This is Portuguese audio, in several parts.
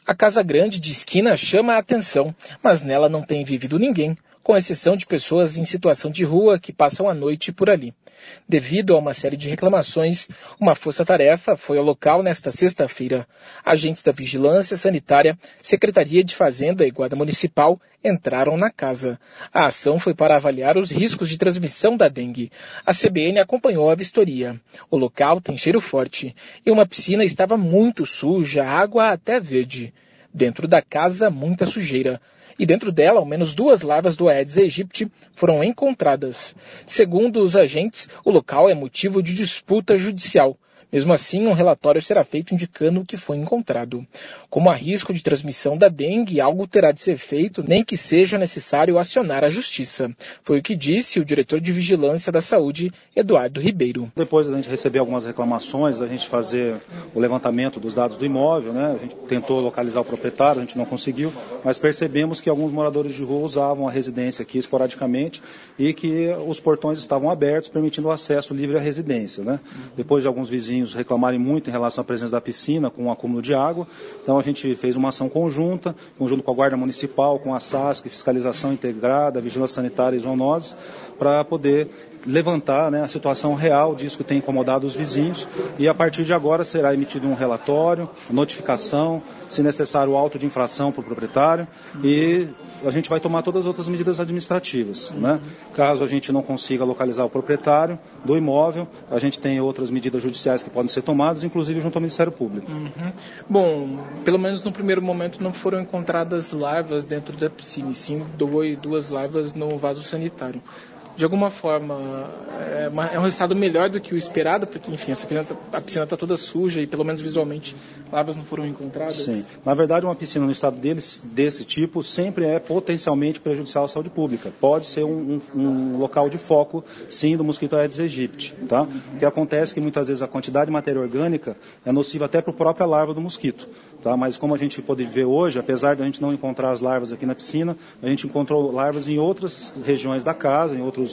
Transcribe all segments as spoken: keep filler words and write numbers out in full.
A casa grande de esquina chama a atenção, mas nela não tem vivido ninguém, com exceção de pessoas em situação de rua que passam a noite por ali. Devido a uma série de reclamações, uma força-tarefa foi ao local nesta sexta-feira. Agentes da Vigilância Sanitária, Secretaria de Fazenda e Guarda Municipal entraram na casa. A ação foi para avaliar os riscos de transmissão da dengue. A C B N acompanhou a vistoria. O local tem cheiro forte e uma piscina estava muito suja, água até verde. Dentro da casa, muita sujeira. E dentro dela, ao menos duas larvas do Aedes aegypti foram encontradas. Segundo os agentes, o local é motivo de disputa judicial. Mesmo assim, um relatório será feito indicando o que foi encontrado. Como há risco de transmissão da dengue, algo terá de ser feito, nem que seja necessário acionar a justiça. Foi o que disse o diretor de Vigilância da Saúde, Eduardo Ribeiro. Depois da gente receber algumas reclamações, da gente fazer o levantamento dos dados do imóvel, né? A gente tentou localizar o proprietário, a gente não conseguiu, mas percebemos que alguns moradores de rua usavam a residência aqui esporadicamente e que os portões estavam abertos, permitindo o acesso livre à residência, né? Depois de alguns vizinhos reclamarem muito em relação à presença da piscina com o acúmulo de água. Então a gente fez uma ação conjunta, conjunto com a Guarda Municipal, com a SASC, Fiscalização Integrada, Vigilância Sanitária e Zoonoses, para poder levantar, né, a situação real disso que tem incomodado os vizinhos, e a partir de agora será emitido um relatório, notificação, se necessário auto de infração para o proprietário, e a gente vai tomar todas as outras medidas administrativas, né? Caso a gente não consiga localizar o proprietário do imóvel, a gente tem outras medidas judiciais que podem ser tomadas, inclusive junto ao Ministério Público. Uhum. Bom, pelo menos no primeiro momento não foram encontradas larvas dentro da piscina, e sim duas larvas no vaso sanitário. De alguma forma, é, uma, é um resultado melhor do que o esperado, porque, enfim, essa piscina, a piscina está toda suja e, pelo menos visualmente, larvas não foram encontradas? Sim. Na verdade, uma piscina no estado deles, desse tipo sempre é potencialmente prejudicial à saúde pública. Pode ser um, um, um local de foco, sim, do mosquito Aedes aegypti. Tá? O que acontece é que, muitas vezes, a quantidade de matéria orgânica é nociva até para a própria larva do mosquito. Tá? Mas, como a gente pode ver hoje, apesar de a gente não encontrar as larvas aqui na piscina, a gente encontrou larvas em outras regiões da casa, em outros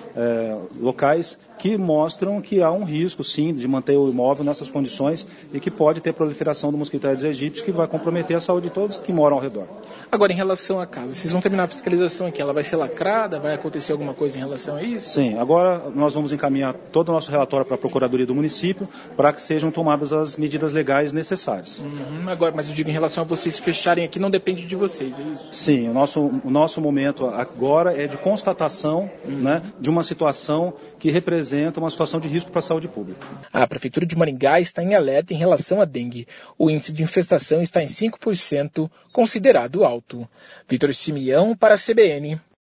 É, locais que mostram que há um risco, sim, de manter o imóvel nessas condições e que pode ter proliferação do mosquito Aedes aegypti, que vai comprometer a saúde de todos que moram ao redor. Agora, em relação à casa, vocês vão terminar a fiscalização aqui, ela vai ser lacrada? Vai acontecer alguma coisa em relação a isso? Sim, agora nós vamos encaminhar todo o nosso relatório para a Procuradoria do município para que sejam tomadas as medidas legais necessárias. Uhum, agora, mas eu digo em relação a vocês fecharem aqui, não depende de vocês, é isso? Sim, o nosso, o nosso momento agora é de constatação, uhum, né, de uma situação que representa uma situação de risco para a saúde pública. A Prefeitura de Maringá está em alerta em relação à dengue. O índice de infestação está em cinco por cento, considerado alto. Vitor Simeão para a C B N.